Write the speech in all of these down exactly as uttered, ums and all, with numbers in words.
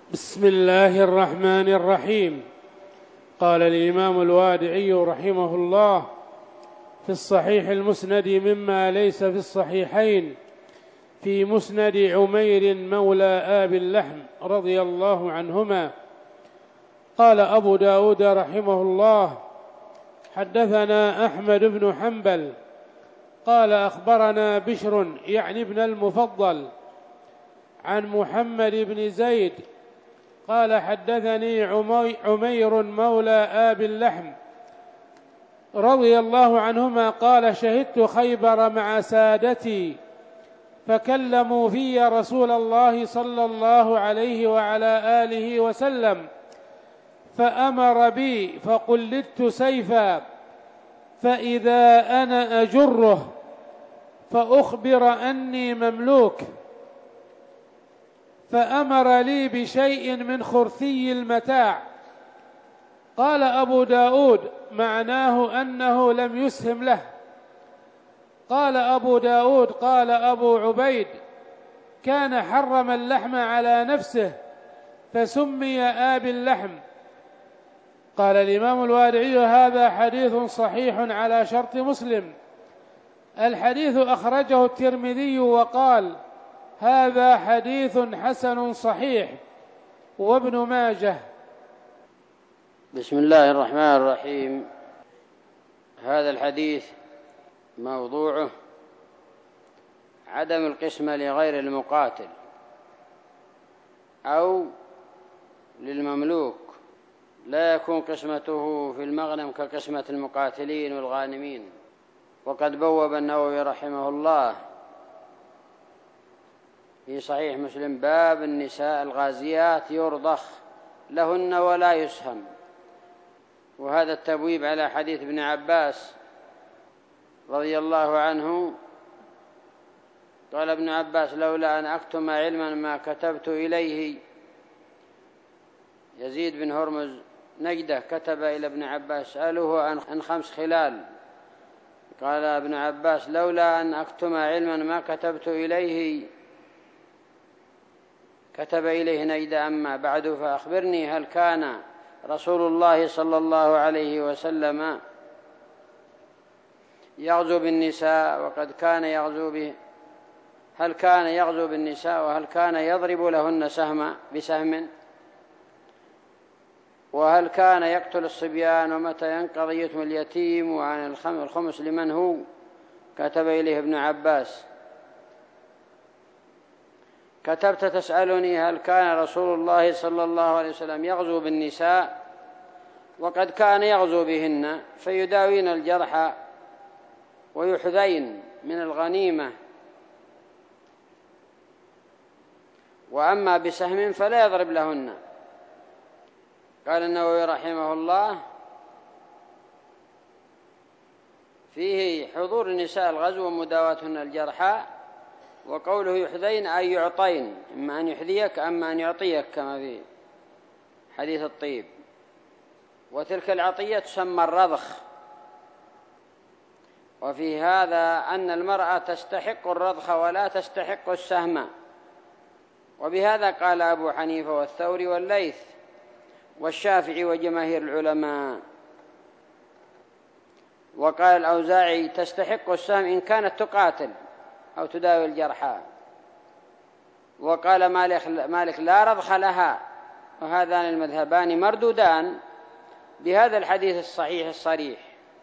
بسم الله الرحمن الرحيم. قال الإمام الوادعي رحمه الله في الصحيح المسند مما ليس في الصحيحين في مسند عمير مولى آبي اللحم رضي الله عنهما. قال أبو داود رحمه الله: حدثنا أحمد بن حنبل قال أخبرنا بشر يعني ابن المفضل عن محمد بن زيد قال حدثني عمير مولى آبي اللحم رضي الله عنهما قال: شهدت خيبر مع سادتي فكلموا في رسول الله صلى الله عليه وعلى آله وسلم فأمر بي فقلدت سيفا فإذا أنا أجره فأخبر أني مملوك، فأمر لي بشيء من خرثي المتاع. قال أبو داود: معناه أنه لم يسهم له. قال أبو داود: قال أبو عبيد: كان حرم اللحم على نفسه فسمي آبي اللحم. قال الإمام الوادعي: هذا حديث صحيح على شرط مسلم. الحديث أخرجه الترمذي وقال: هذا حديث حسن صحيح، وابن ماجه. بسم الله الرحمن الرحيم. هذا الحديث موضوعه عدم القسمة لغير المقاتل أو للمملوك، لا يكون قسمته في المغنم كقسمة المقاتلين والغانمين. وقد بوب النووي رحمه الله في صحيح مسلم باب النساء الغازيات يرضخ لهن ولا يسهم، وهذا التبويب على حديث ابن عباس رضي الله عنه. قال ابن عباس: لولا أن أكتم علما ما كتبت إليه. يزيد بن هرمز نجدة كتب إلى ابن عباس: سألوه عن خمس خلال. قال ابن عباس: لولا أن أكتم علما ما كتبت إليه. كتب إليه نجدة: أما بعد فأخبرني، هل كان رسول الله صلى الله عليه وسلم يغزو بالنساء وقد كان يغزو به هل كان يغزو بالنساء وهل كان يضرب لهن سهما بسهم، وهل كان يقتل الصبيان، ومتى ينقضي يتم اليتيم، وعن الخمس لمن هو. كتب إليه ابن عباس: كتبت تسألني هل كان رسول الله صلى الله عليه وسلم يغزو بالنساء وقد كان يغزو بهن فيداوين الجرحى ويحذين من الغنيمة، وأما بسهم فلا يضرب لهن. قال النووي رحمه الله: فيه حضور النساء الغزو ومداواتهن الجرحى، وقوله يحذين أي يعطين، إما أن يحذيك أما أن يعطيك كما في حديث الطيب. وتلك العطية تسمى الرضخ. وفي هذا أن المرأة تستحق الرضخ ولا تستحق السهم، وبهذا قال أبو حنيفة والثوري والليث والشافعي وجماهير العلماء. وقال الأوزاعي: تستحق السهم إن كانت تقاتل أو تداوي الجرحى. وقال مالك, مالك: لا رضخ لها. وهذان المذهبان مردودان بهذا الحديث الصحيح الصريح.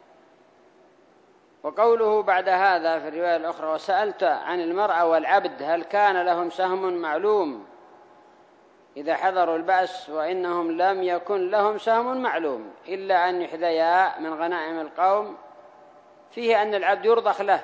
وقوله بعد هذا في الرواية الأخرى: وسألت عن المرأة والعبد هل كان لهم سهم معلوم إذا حضروا البأس، وإنهم لم يكن لهم سهم معلوم إلا أن يحذيا من غنائم القوم، فيه أن العبد يرضخ له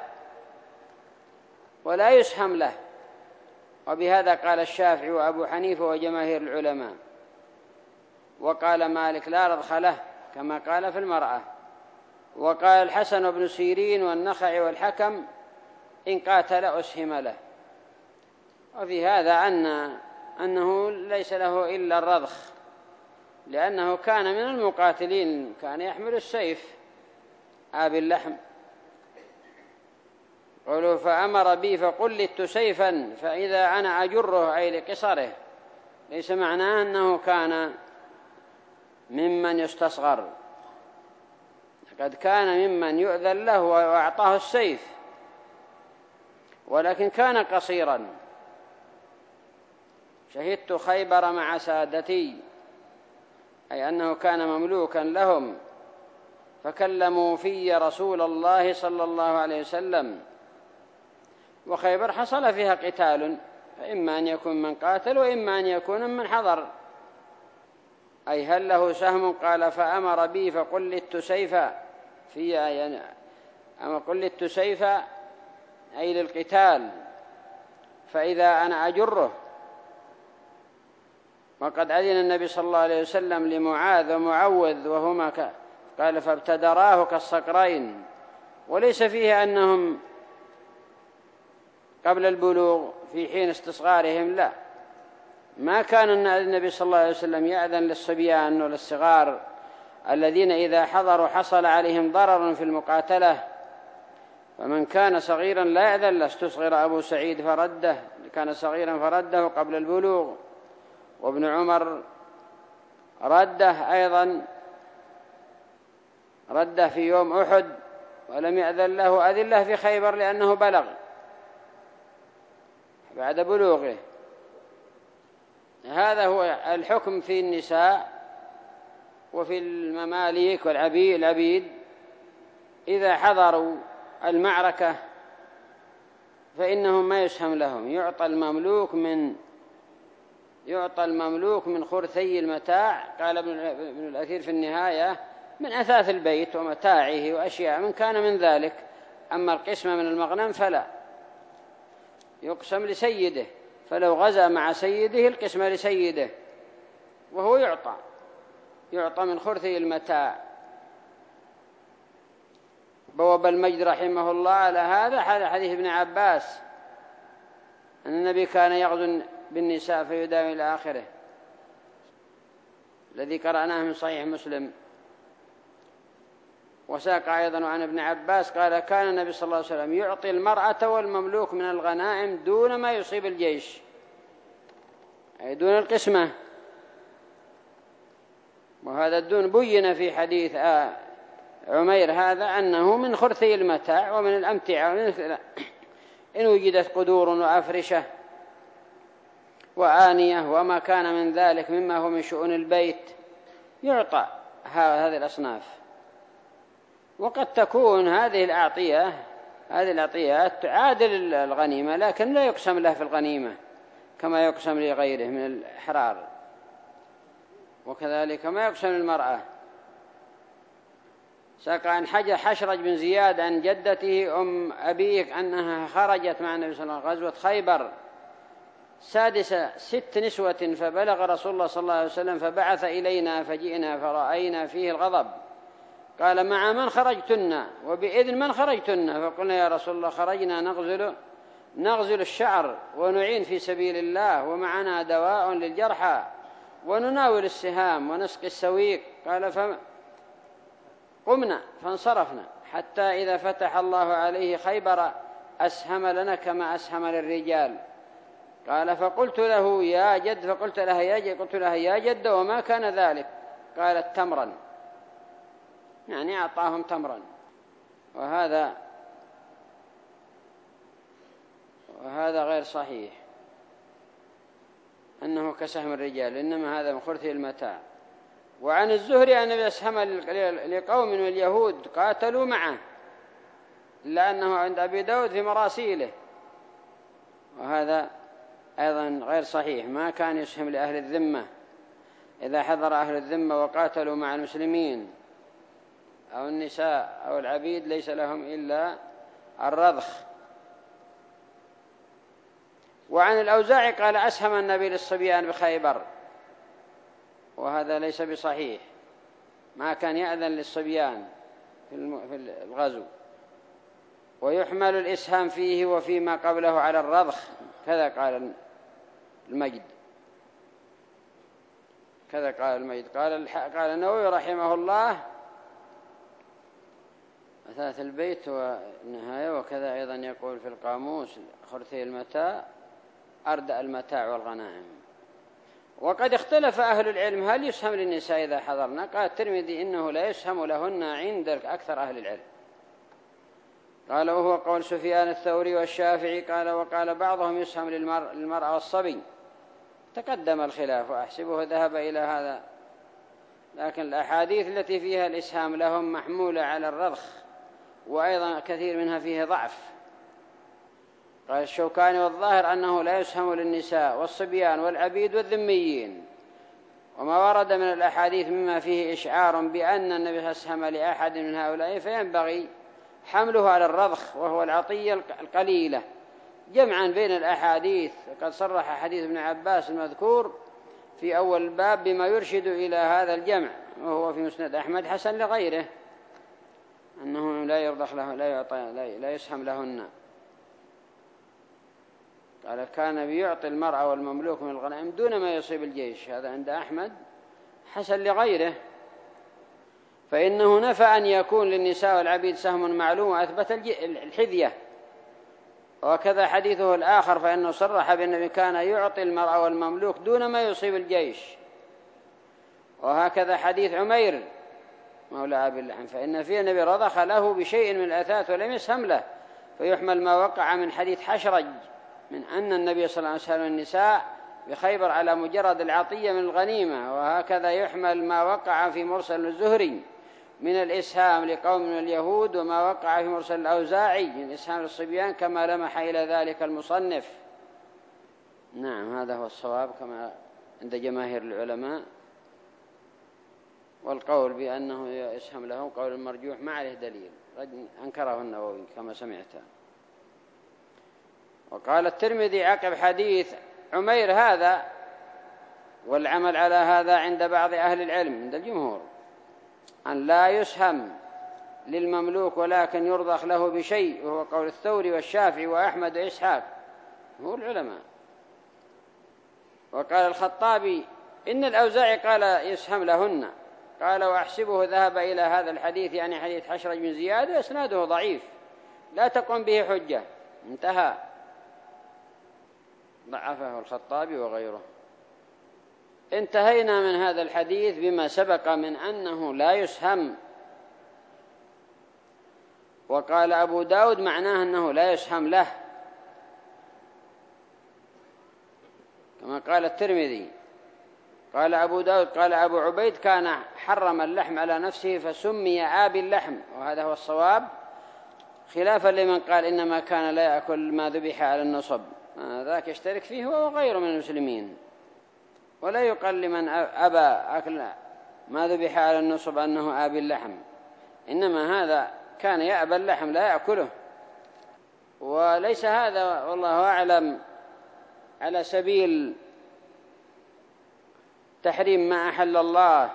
ولا يسهم له. وبهذا قال الشافعي وأبو حنيفة وجماهير العلماء. وقال مالك: لا رضخ له كما قال في المرأة. وقال الحسن وابن سيرين والنخعي والحكم: إن قاتل أسهم له. وفي هذا أن أنه ليس له إلا الرضخ، لأنه كان من المقاتلين، كان يحمل السيف آبي اللحم. قالوا: فأمر بي فقلدت سيفا فإذا أنا أجره، أي لقصره، ليس معناه أنه كان ممن يستصغر، قد كان ممن يؤذن له وأعطاه السيف، ولكن كان قصيرا. شهدت خيبر مع سادتي، أي أنه كان مملوكا لهم، فكلموا في رسول الله صلى الله عليه وسلم. وخيبر حصل فيها قتال، فإما أن يكون من قاتل وإما أن يكون من حضر. أي هل له سهم؟ قال فأمر بي فقلدت سيفا في يعني أما قلدت سيفا أي للقتال، فإذا أنا أجره. وقد أذن النبي صلى الله عليه وسلم لمعاذ ومعوذ وهما ك... قال فابتدراه كالصقرين، وليس فيه أنهم قبل البلوغ في حين استصغارهم، لا، ما كان النبي صلى الله عليه وسلم يأذن للصبيان وللصغار الذين إذا حضروا حصل عليهم ضرر في المقاتلة، فمن كان صغيرا لا يأذن له. استصغر أبو سعيد فرده، كان صغيرا فرده قبل البلوغ، وابن عمر رده أيضا، رده في يوم أحد ولم يأذن له، أذن له في خيبر لأنه بلغ بعد بلوغه. هذا هو الحكم في النساء وفي المماليك والعبيد. إذا حضروا المعركة فإنهم ما يسهم لهم، يعطى المملوك من يعطى المملوك من خرثي المتاع. قال ابن الأثير في النهاية من أثاث البيت ومتاعه وأشياء من كان من ذلك. أما القسمة من المغنم فلا، يقسم لسيده، فلو غزا مع سيده القسمة لسيده، وهو يعطى يعطى من خرثي المتاع. بواب المجد رحمه الله على هذا حديث ابن عباس أن النبي كان يغزو بالنساء فيداوي إلى آخره، الذي قرأناه من صحيح مسلم. وساق أيضا عن ابن عباس قال كان النبي صلى الله عليه وسلم يعطي المرأة والمملوك من الغنائم دون ما يصيب الجيش، أي دون القسمة. وهذا الدون بين في حديث عمير هذا أنه من خرثي المتاع ومن الأمتعة، إن وجدت قدور وأفرشة وآنية وما كان من ذلك مما هو من شؤون البيت يعطى هذه الأصناف. وقد تكون هذه الأعطية هذه الأعطيات تعادل الغنيمة، لكن لا يقسم له في الغنيمة كما يقسم لغيره من الأحرار، وكذلك ما يقسم المرأة. ساق عن حجر حشرج بن زياد عن جدته أم أبيك أنها خرجت مع النبي صلى الله عليه وسلم غزوة خيبر سادسة ست نسوة، فبلغ رسول الله صلى الله عليه وسلم فبعث إلينا فجئنا فرأينا فيه الغضب. قال مع من خرجتن وبإذن من خرجتن؟ فقلنا يا رسول الله خرجنا نغزل نغزل الشعر ونعين في سبيل الله، ومعنا دواء للجرحى ونناول السهام ونسقي السويق. قال فقمنا فانصرفنا حتى إذا فتح الله عليه خيبر أسهم لنا كما أسهم للرجال. قال فقلت له يا جد فقلت لها يا جد قلت لها يا جد وما كان ذلك؟ قالت تمرا، يعني أعطاهم تمرا. وهذا وهذا غير صحيح أنه كسهم الرجال، إنما هذا من خرثي المتاع. وعن الزهري أن أسهم لقوم من اليهود قاتلوا معه، إلا أنه عند أبي داود في مراسيله، وهذا أيضا غير صحيح. ما كان يسهم لأهل الذمة إذا حضر أهل الذمة وقاتلوا مع المسلمين أو النساء أو العبيد ليس لهم إلا الرضخ. وعن الأوزاعي قال أسهم النبي للصبيان بخيبر، وهذا ليس بصحيح، ما كان يأذن للصبيان في الغزو. ويحمل الإسهام فيه وفيما قبله على الرضخ، كذا قال المجد كذا قال المجد قال قال النووي رحمه الله أثاث البيت والنهاية. وكذا أيضا يقول في القاموس خرثي المتاع أردأ المتاع والغنائم. وقد اختلف أهل العلم هل يسهم للنساء إذا حضرنا؟ قال الترمذي إنه لا يسهم لهن عند أكثر أهل العلم. قال وهو قول سفيان الثوري والشافعي. قال وقال بعضهم يسهم للمرأة والصبي. تقدم الخلاف وأحسبه ذهب إلى هذا، لكن الأحاديث التي فيها الإسهام لهم محمولة على الرضخ، وأيضا كثير منها فيه ضعف. قال الشوكاني والظاهر أنه لا يسهم للنساء والصبيان والعبيد والذميين، وما ورد من الأحاديث مما فيه إشعار بأن النبي أسهم لأحد من هؤلاء فينبغي حمله على الرضخ وهو العطية القليلة، جمعا بين الأحاديث. وقد صرح حديث ابن عباس المذكور في أول الباب بما يرشد إلى هذا الجمع، وهو في مسند أحمد حسن لغيره، أنه لا يرضخ له لا يعطي لا يسهم لهن. قال كان بيعطي المرأة والمملوك من الغنائم دون ما يصيب الجيش، هذا عند أحمد حسن لغيره. فإنه نفى أن يكون للنساء والعبيد سهم معلوم وأثبت الحذية. وكذا حديثه الآخر فإنه صرح بأنه كان يعطي المرأة والمملوك دون ما يصيب الجيش. وهكذا حديث عمير مولى أبي اللحم فإن فيه النبي رضخ له بشيء من الأثاث ولم يسهم له، فيحمل ما وقع من حديث حشرج من أن النبي صلى الله عليه وسلم النساء بخيبر على مجرد العطية من الغنيمة. وهكذا يحمل ما وقع في مرسل الزهري من الإسهام لقوم من اليهود، وما وقع في مرسل الأوزاعي من إسهام للصبيان، كما لمح إلى ذلك المصنف. نعم، هذا هو الصواب كما عند جماهير العلماء. والقول بأنه يسهم له قول المرجوح ما عليه دليل، أنكره النووي كما سمعته. وقال الترمذي عقب حديث عمير هذا: والعمل على هذا عند بعض أهل العلم عند الجمهور أن لا يسهم للمملوك ولكن يرضخ له بشيء، وهو قول الثوري والشافعي وأحمد وإسحاق هو العلماء. وقال الخطابي إن الأوزاعي قال يسهم لهن، قال وأحسبه ذهب إلى هذا الحديث، يعني حديث حشرج بن زياد، وإسناده ضعيف لا تقوم به حجة، انتهى، ضعفه الخطابي وغيره. انتهينا من هذا الحديث بما سبق من أنه لا يسهم. وقال أبو داود معناه أنه لا يسهم له، كما قال الترمذي. قال أبو داود قال أبو عبيد كان حرم اللحم على نفسه فسمي آبي اللحم، وهذا هو الصواب، خلافا لمن قال إنما كان لا يأكل ما ذبح على النصب، ذاك يشترك فيه هو وغيره من المسلمين. ولا يقال لمن أبى أكل ما ذبح على النصب أنه آبي اللحم، إنما هذا كان يأبى اللحم لا يأكله. وليس هذا والله أعلم على سبيل تحريم ما أحل الله،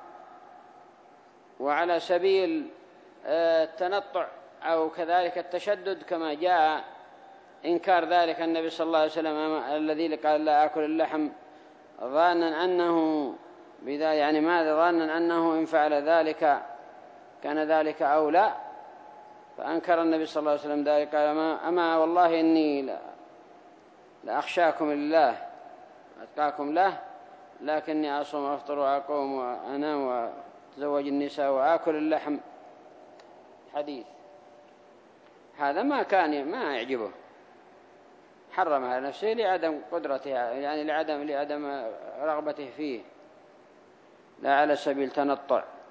وعلى سبيل التنطع أو كذلك التشدد، كما جاء إنكار ذلك النبي صلى الله عليه وسلم الذي قال لا أكل اللحم ظانا أنه بذا، يعني ماذا ظانا أنه إن فعل ذلك كان ذلك أولى، فأنكر النبي صلى الله عليه وسلم ذلك، قال أما والله إني لأخشاكم لله أتقاكم له، لكني أصوم وأفطر وأقوم وأنام وأتزوج النساء وآكل اللحم. حديث هذا ما كان ما يعجبه، حرم على نفسه لعدم قدرته، يعني لعدم لعدم رغبته فيه، لا على سبيل تنطع.